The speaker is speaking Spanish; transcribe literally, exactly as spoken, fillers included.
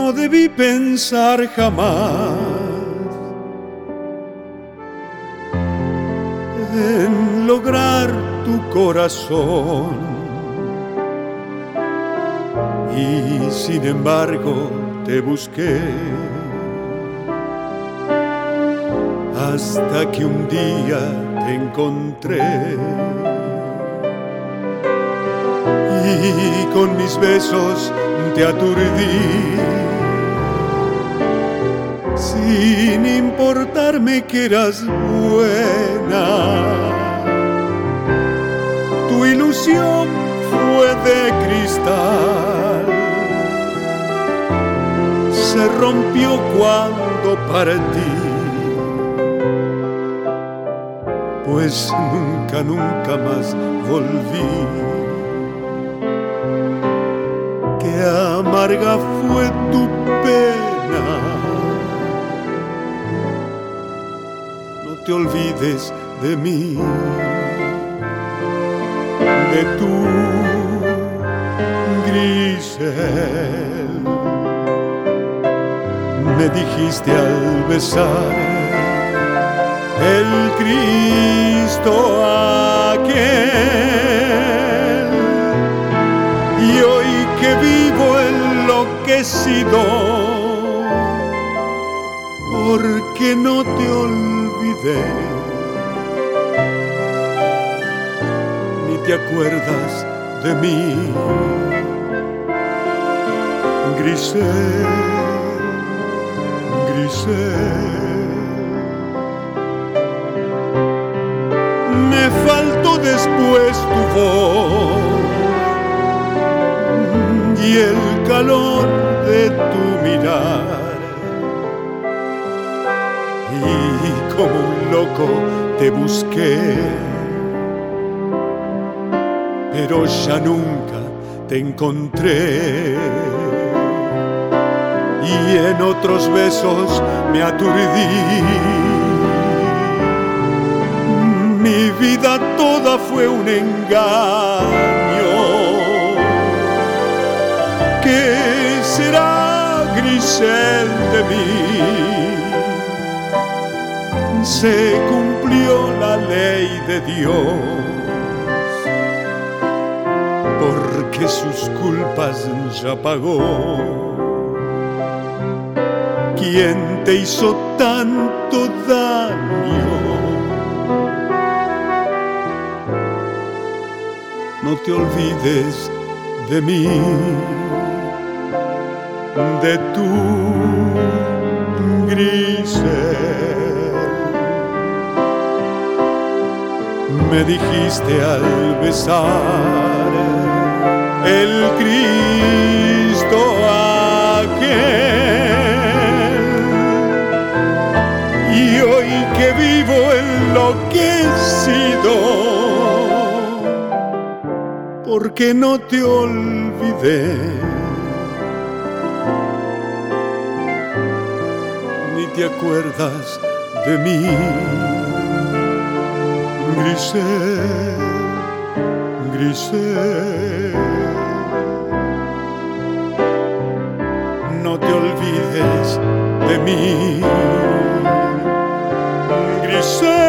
No debí pensar jamás en lograr tu corazón, y sin embargo te busqué hasta que un día te encontré, y con mis besos te aturdí, sin importarme que eras buena. Tu ilusión fue de cristal, se rompió cuando partí, pues nunca, nunca más volví. Qué amarga fue tu pena, no te olvides de mí, de tu Grisel. Me dijiste al besar el Cristo aquel, y hoy que vivo enloquecido, porque no te olvidé, ni te acuerdas de mí, Grisel, Grisel. Me faltó después tu voz y el calor de tu mirar, y como un loco te busqué, pero ya nunca te encontré, y en otros besos me aturdí. Mi vida toda fue un engaño. ¿Qué será, Grisel, de mí? Se cumplió la ley de Dios, porque sus culpas ya pagó. ¿Quién te hizo tanto daño? No te olvides de mí, de tu Grisel. Me dijiste al besar el Cristo aquel, y hoy que vivo enloquecido, porque no te olvidé, ni te acuerdas de mí, Grisel, Grisel. No te olvides de mí, Grisel.